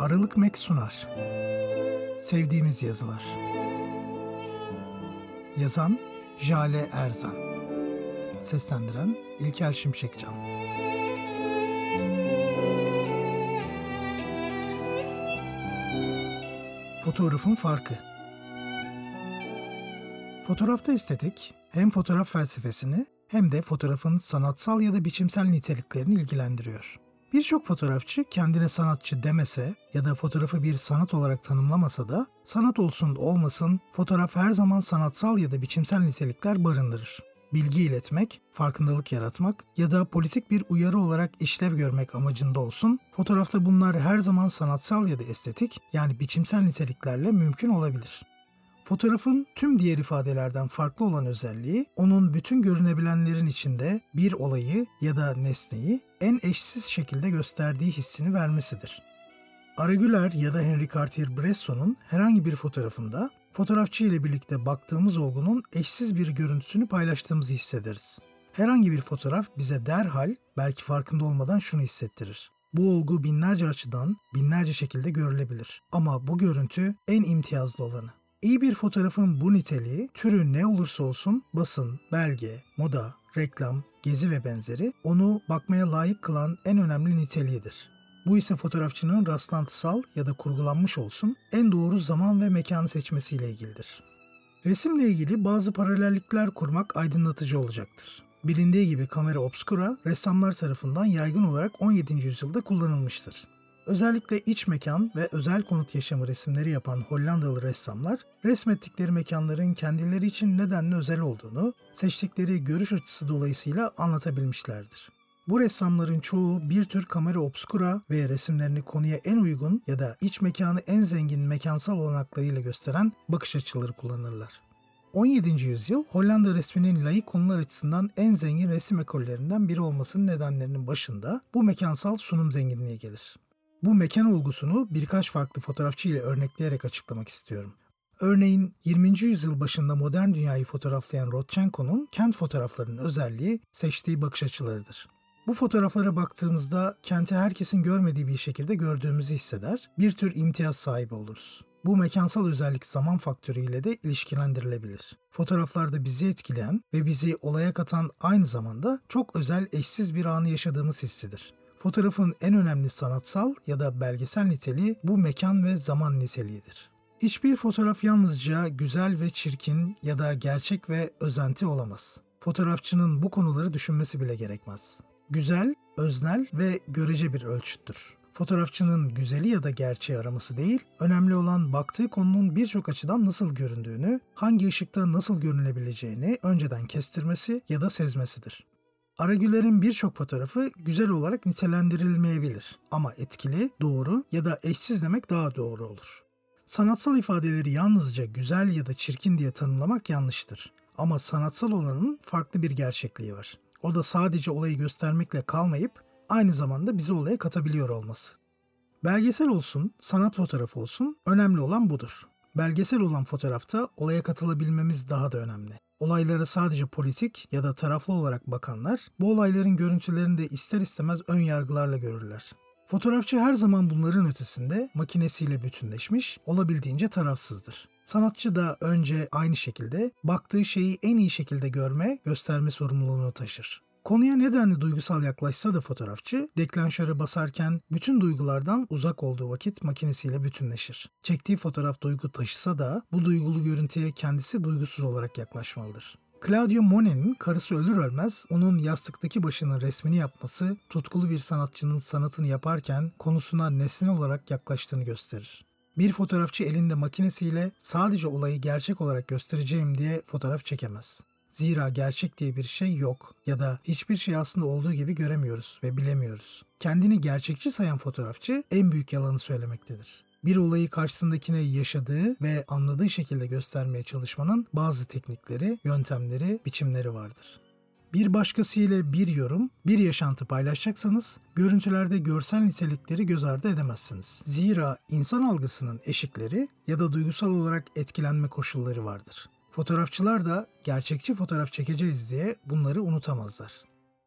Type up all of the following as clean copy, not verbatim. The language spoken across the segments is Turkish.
Aralık Mek sunar. Sevdiğimiz yazılar. Yazan Jale Erzan. Seslendiren İlker Şimşekcan. Fotoğrafın farkı. Fotoğrafta estetik, hem fotoğraf felsefesini hem de fotoğrafın sanatsal ya da biçimsel niteliklerini ilgilendiriyor. Birçok fotoğrafçı kendine sanatçı demese ya da fotoğrafı bir sanat olarak tanımlamasa da sanat olsun olmasın fotoğraf her zaman sanatsal ya da biçimsel nitelikler barındırır. Bilgi iletmek, farkındalık yaratmak ya da politik bir uyarı olarak işlev görmek amacında olsun, fotoğrafta bunlar her zaman sanatsal ya da estetik yani biçimsel niteliklerle mümkün olabilir. Fotoğrafın tüm diğer ifadelerden farklı olan özelliği, onun bütün görünebilenlerin içinde bir olayı ya da nesneyi en eşsiz şekilde gösterdiği hissini vermesidir. Araguler ya da Henri Cartier-Bresson'un herhangi bir fotoğrafında, fotoğrafçı ile birlikte baktığımız olgunun eşsiz bir görüntüsünü paylaştığımızı hissederiz. Herhangi bir fotoğraf bize derhal, belki farkında olmadan şunu hissettirir. Bu olgu binlerce açıdan, binlerce şekilde görülebilir. Ama bu görüntü en imtiyazlı olanı. İyi bir fotoğrafın bu niteliği, türü ne olursa olsun basın, belge, moda, reklam, gezi ve benzeri onu bakmaya layık kılan en önemli niteliğidir. Bu ise fotoğrafçının rastlantısal ya da kurgulanmış olsun en doğru zaman ve mekanı seçmesiyle ilgilidir. Resimle ilgili bazı paralellikler kurmak aydınlatıcı olacaktır. Bilindiği gibi kamera obscura ressamlar tarafından yaygın olarak 17. yüzyılda kullanılmıştır. Özellikle iç mekan ve özel konut yaşamı resimleri yapan Hollandalı ressamlar, resmettikleri mekanların kendileri için nedenle özel olduğunu, seçtikleri görüş açısı dolayısıyla anlatabilmişlerdir. Bu ressamların çoğu bir tür kamera obscura ve resimlerini konuya en uygun ya da iç mekanı en zengin mekansal olanaklarıyla gösteren bakış açıları kullanırlar. 17. yüzyıl Hollanda resminin laik konular açısından en zengin resim ekollerinden biri olmasının nedenlerinin başında bu mekansal sunum zenginliği gelir. Bu mekan olgusunu birkaç farklı fotoğrafçı ile örnekleyerek açıklamak istiyorum. Örneğin 20. yüzyıl başında modern dünyayı fotoğraflayan Rodchenko'nun kent fotoğraflarının özelliği seçtiği bakış açılarıdır. Bu fotoğraflara baktığımızda kenti herkesin görmediği bir şekilde gördüğümüzü hisseder, bir tür imtiyaz sahibi oluruz. Bu mekansal özellik zaman faktörüyle de ilişkilendirilebilir. Fotoğraflarda bizi etkileyen ve bizi olaya katan aynı zamanda çok özel eşsiz bir anı yaşadığımız hissidir. Fotoğrafın en önemli sanatsal ya da belgesel niteliği bu mekan ve zaman niteliğidir. Hiçbir fotoğraf yalnızca güzel ve çirkin ya da gerçek ve özenti olamaz. Fotoğrafçının bu konuları düşünmesi bile gerekmez. Güzel, öznel ve görece bir ölçüttür. Fotoğrafçının güzeli ya da gerçeği araması değil, önemli olan baktığı konunun birçok açıdan nasıl göründüğünü, hangi ışıkta nasıl görünebileceğini önceden kestirmesi ya da sezmesidir. Araguler'in birçok fotoğrafı güzel olarak nitelendirilmeyebilir ama etkili, doğru ya da eşsiz demek daha doğru olur. Sanatsal ifadeleri yalnızca güzel ya da çirkin diye tanımlamak yanlıştır. Ama sanatsal olanın farklı bir gerçekliği var. O da sadece olayı göstermekle kalmayıp aynı zamanda bizi olaya katabiliyor olması. Belgesel olsun, sanat fotoğrafı olsun önemli olan budur. Belgesel olan fotoğrafta olaya katılabilmemiz daha da önemli. Olaylara sadece politik ya da taraflı olarak bakanlar, bu olayların görüntülerini de ister istemez ön yargılarla görürler. Fotoğrafçı her zaman bunların ötesinde makinesiyle bütünleşmiş, olabildiğince tarafsızdır. Sanatçı da önce aynı şekilde baktığı şeyi en iyi şekilde görme, gösterme sorumluluğunu taşır. Konuya nedenli duygusal yaklaşsa da fotoğrafçı, deklanşöre basarken bütün duygulardan uzak olduğu vakit makinesiyle bütünleşir. Çektiği fotoğraf duygu taşısa da bu duygulu görüntüye kendisi duygusuz olarak yaklaşmalıdır. Claude Monet'in karısı ölür ölmez onun yastıktaki başının resmini yapması, tutkulu bir sanatçının sanatını yaparken konusuna nesne olarak yaklaştığını gösterir. Bir fotoğrafçı elinde makinesiyle sadece olayı gerçek olarak göstereceğim diye fotoğraf çekemez. Zira gerçek diye bir şey yok ya da hiçbir şey aslında olduğu gibi göremiyoruz ve bilemiyoruz. Kendini gerçekçi sayan fotoğrafçı en büyük yalanı söylemektedir. Bir olayı karşısındakine yaşadığı ve anladığı şekilde göstermeye çalışmanın bazı teknikleri, yöntemleri, biçimleri vardır. Bir başkasıyla bir yorum, bir yaşantı paylaşacaksanız görüntülerde görsel nitelikleri göz ardı edemezsiniz. Zira insan algısının eşikleri ya da duygusal olarak etkilenme koşulları vardır. Fotoğrafçılar da gerçekçi fotoğraf çekeceğiz diye bunları unutamazlar.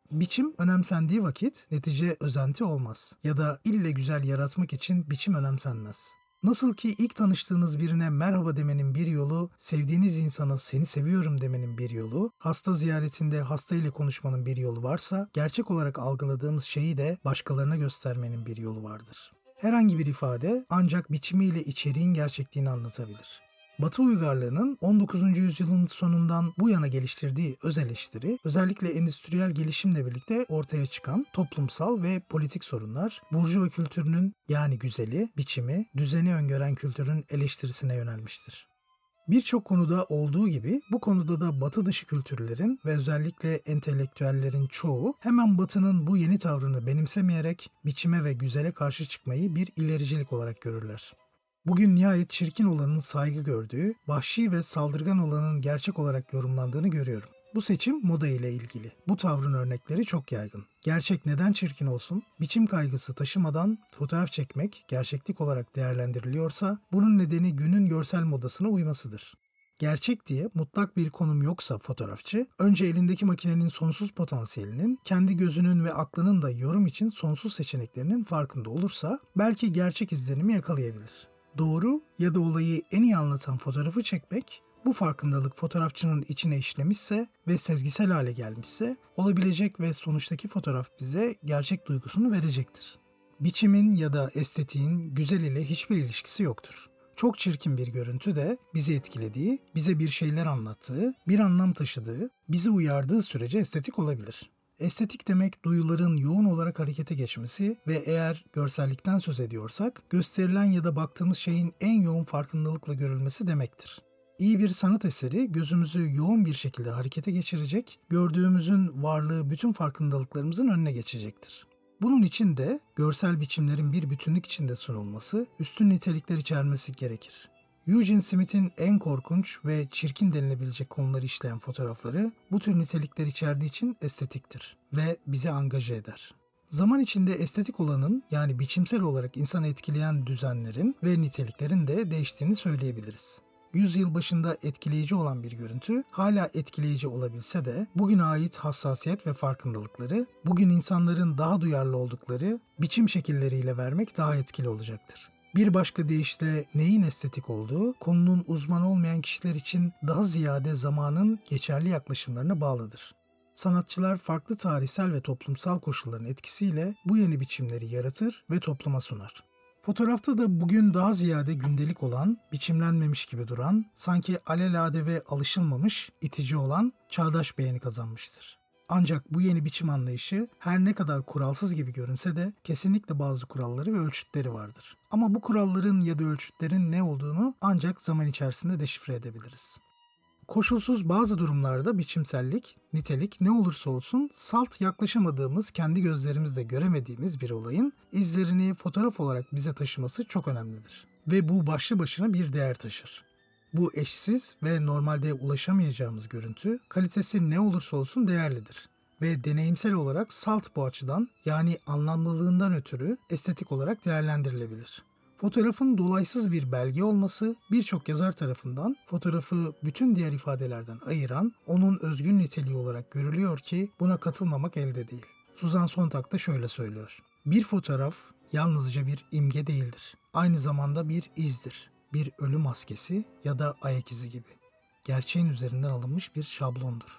Biçim önemsendiği vakit netice özenti olmaz ya da ille güzel yaratmak için biçim önemsenmez. Nasıl ki ilk tanıştığınız birine merhaba demenin bir yolu, sevdiğiniz insana seni seviyorum demenin bir yolu, hasta ziyaretinde hasta ile konuşmanın bir yolu varsa, gerçek olarak algıladığımız şeyi de başkalarına göstermenin bir yolu vardır. Herhangi bir ifade ancak biçimiyle içeriğin gerçekliğini anlatabilir. Batı uygarlığının 19. yüzyılın sonundan bu yana geliştirdiği öz eleştiri, özellikle endüstriyel gelişimle birlikte ortaya çıkan toplumsal ve politik sorunlar, burjuva kültürünün yani güzeli, biçimi, düzeni öngören kültürün eleştirisine yönelmiştir. Birçok konuda olduğu gibi bu konuda da Batı dışı kültürlerin ve özellikle entelektüellerin çoğu hemen Batı'nın bu yeni tavrını benimsemeyerek biçime ve güzele karşı çıkmayı bir ilericilik olarak görürler. Bugün nihayet çirkin olanın saygı gördüğü, vahşi ve saldırgan olanın gerçek olarak yorumlandığını görüyorum. Bu seçim moda ile ilgili. Bu tavrın örnekleri çok yaygın. Gerçek neden çirkin olsun? Biçim kaygısı taşımadan fotoğraf çekmek gerçeklik olarak değerlendiriliyorsa bunun nedeni günün görsel modasına uymasıdır. Gerçek diye mutlak bir konum yoksa fotoğrafçı, önce elindeki makinenin sonsuz potansiyelinin, kendi gözünün ve aklının da yorum için sonsuz seçeneklerinin farkında olursa belki gerçek izlenimi yakalayabilir. Doğru ya da olayı en iyi anlatan fotoğrafı çekmek, bu farkındalık fotoğrafçının içine işlemişse ve sezgisel hale gelmişse olabilecek ve sonuçtaki fotoğraf bize gerçek duygusunu verecektir. Biçimin ya da estetiğin güzel ile hiçbir ilişkisi yoktur. Çok çirkin bir görüntü de bizi etkilediği, bize bir şeyler anlattığı, bir anlam taşıdığı, bizi uyardığı sürece estetik olabilir. Estetik demek duyuların yoğun olarak harekete geçmesi ve eğer görsellikten söz ediyorsak gösterilen ya da baktığımız şeyin en yoğun farkındalıkla görülmesi demektir. İyi bir sanat eseri gözümüzü yoğun bir şekilde harekete geçirecek, gördüğümüzün varlığı bütün farkındalıklarımızın önüne geçecektir. Bunun için de görsel biçimlerin bir bütünlük içinde sunulması, üstün nitelikler içermesi gerekir. Eugene Smith'in en korkunç ve çirkin denilebilecek konuları işleyen fotoğrafları bu tür nitelikler içerdiği için estetiktir ve bizi angaje eder. Zaman içinde estetik olanın yani biçimsel olarak insanı etkileyen düzenlerin ve niteliklerin de değiştiğini söyleyebiliriz. Yüzyıl başında etkileyici olan bir görüntü hala etkileyici olabilse de bugüne ait hassasiyet ve farkındalıkları bugün insanların daha duyarlı oldukları biçim şekilleriyle vermek daha etkili olacaktır. Bir başka deyişle neyin estetik olduğu konunun uzmanı olmayan kişiler için daha ziyade zamanın geçerli yaklaşımlarına bağlıdır. Sanatçılar farklı tarihsel ve toplumsal koşulların etkisiyle bu yeni biçimleri yaratır ve topluma sunar. Fotoğrafta da bugün daha ziyade gündelik olan, biçimlenmemiş gibi duran, sanki alelade ve alışılmamış, itici olan çağdaş beğeni kazanmıştır. Ancak bu yeni biçim anlayışı her ne kadar kuralsız gibi görünse de kesinlikle bazı kuralları ve ölçütleri vardır. Ama bu kuralların ya da ölçütlerin ne olduğunu ancak zaman içerisinde deşifre edebiliriz. Koşulsuz bazı durumlarda biçimsellik, nitelik ne olursa olsun salt yaklaşamadığımız, kendi gözlerimizle göremediğimiz bir olayın izlerini fotoğraf olarak bize taşıması çok önemlidir. Ve bu başlı başına bir değer taşır. Bu eşsiz ve normalde ulaşamayacağımız görüntü, kalitesi ne olursa olsun değerlidir. Ve deneyimsel olarak salt bu açıdan yani anlamlılığından ötürü estetik olarak değerlendirilebilir. Fotoğrafın dolaysız bir belge olması birçok yazar tarafından fotoğrafı bütün diğer ifadelerden ayıran onun özgün niteliği olarak görülüyor ki buna katılmamak elde değil. Suzan Sontag da şöyle söylüyor. Bir fotoğraf yalnızca bir imge değildir. Aynı zamanda bir izdir. Bir ölü maskesi ya da ayak izi gibi. Gerçeğin üzerinden alınmış bir şablondur.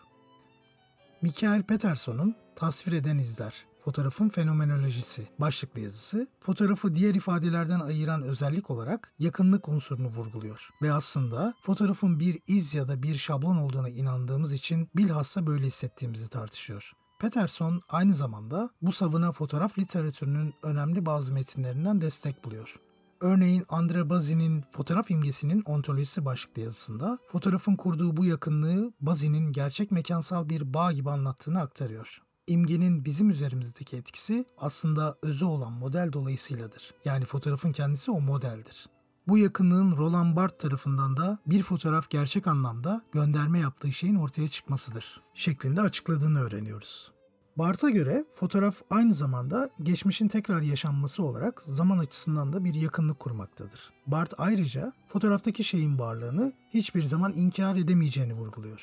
Michael Peterson'un Tasvir Eden İzler, Fotoğrafın Fenomenolojisi başlıklı yazısı, fotoğrafı diğer ifadelerden ayıran özellik olarak yakınlık unsurunu vurguluyor. Ve aslında fotoğrafın bir iz ya da bir şablon olduğuna inandığımız için bilhassa böyle hissettiğimizi tartışıyor. Peterson aynı zamanda bu savına fotoğraf literatürünün önemli bazı metinlerinden destek buluyor. Örneğin André Bazin'in Fotoğraf İmgesinin Ontolojisi başlıklı yazısında fotoğrafın kurduğu bu yakınlığı Bazin'in gerçek mekansal bir bağ gibi anlattığını aktarıyor. İmgenin bizim üzerimizdeki etkisi aslında özü olan model dolayısıyladır. Yani fotoğrafın kendisi o modeldir. Bu yakınlığın Roland Barthes tarafından da bir fotoğraf gerçek anlamda gönderme yaptığı şeyin ortaya çıkmasıdır şeklinde açıkladığını öğreniyoruz. Barthes'a göre fotoğraf aynı zamanda geçmişin tekrar yaşanması olarak zaman açısından da bir yakınlık kurmaktadır. Barthes ayrıca fotoğraftaki şeyin varlığını hiçbir zaman inkar edemeyeceğini vurguluyor.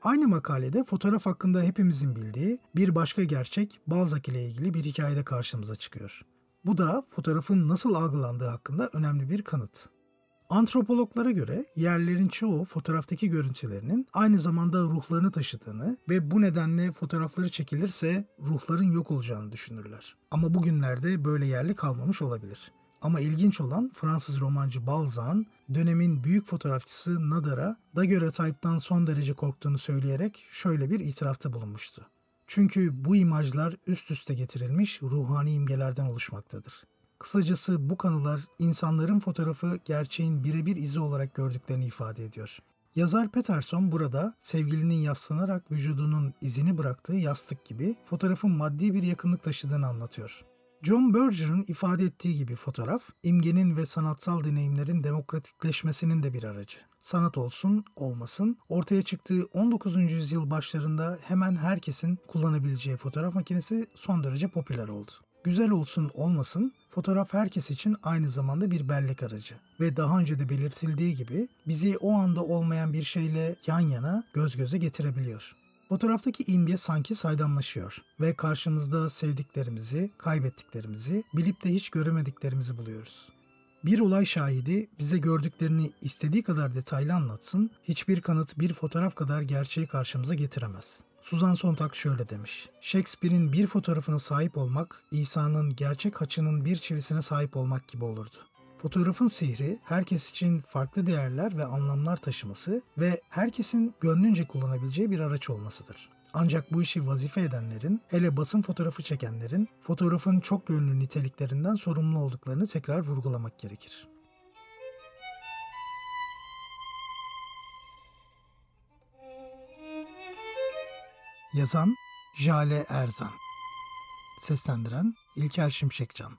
Aynı makalede fotoğraf hakkında hepimizin bildiği bir başka gerçek Balzac ile ilgili bir hikayede karşımıza çıkıyor. Bu da fotoğrafın nasıl algılandığı hakkında önemli bir kanıt. Antropologlara göre yerlerin çoğu fotoğraftaki görüntülerinin aynı zamanda ruhlarını taşıdığını ve bu nedenle fotoğrafları çekilirse ruhların yok olacağını düşünürler. Ama bugünlerde böyle yerli kalmamış olabilir. Ama ilginç olan Fransız romancı Balzac'ın dönemin büyük fotoğrafçısı Nadar'a daguerreotype'dan son derece korktuğunu söyleyerek şöyle bir itirafta bulunmuştu. Çünkü bu imajlar üst üste getirilmiş ruhani imgelerden oluşmaktadır. Kısacası bu kanılar insanların fotoğrafı gerçeğin birebir izi olarak gördüklerini ifade ediyor. Yazar Peterson burada sevgilinin yaslanarak vücudunun izini bıraktığı yastık gibi fotoğrafın maddi bir yakınlık taşıdığını anlatıyor. John Berger'ın ifade ettiği gibi fotoğraf, imgenin ve sanatsal deneyimlerin demokratikleşmesinin de bir aracı. Sanat olsun, olmasın, ortaya çıktığı 19. yüzyıl başlarında hemen herkesin kullanabileceği fotoğraf makinesi son derece popüler oldu. Güzel olsun, olmasın, fotoğraf herkes için aynı zamanda bir bellek aracı. Ve daha önce de belirtildiği gibi bizi o anda olmayan bir şeyle yan yana, göz göze getirebiliyor. Fotoğraftaki imge sanki saydamlaşıyor ve karşımızda sevdiklerimizi, kaybettiklerimizi, bilip de hiç göremediklerimizi buluyoruz. Bir olay şahidi bize gördüklerini istediği kadar detaylı anlatsın, hiçbir kanıt bir fotoğraf kadar gerçeği karşımıza getiremez. Suzan Sontag şöyle demiş: Shakespeare'in bir fotoğrafına sahip olmak, İsa'nın gerçek haçının bir çivisine sahip olmak gibi olurdu. Fotoğrafın sihri, herkes için farklı değerler ve anlamlar taşıması ve herkesin gönlünce kullanabileceği bir araç olmasıdır. Ancak bu işi vazife edenlerin, hele basın fotoğrafı çekenlerin, fotoğrafın çok yönlü niteliklerinden sorumlu olduklarını tekrar vurgulamak gerekir. Yazan Jale Erzan, seslendiren İlker Şimşekcan.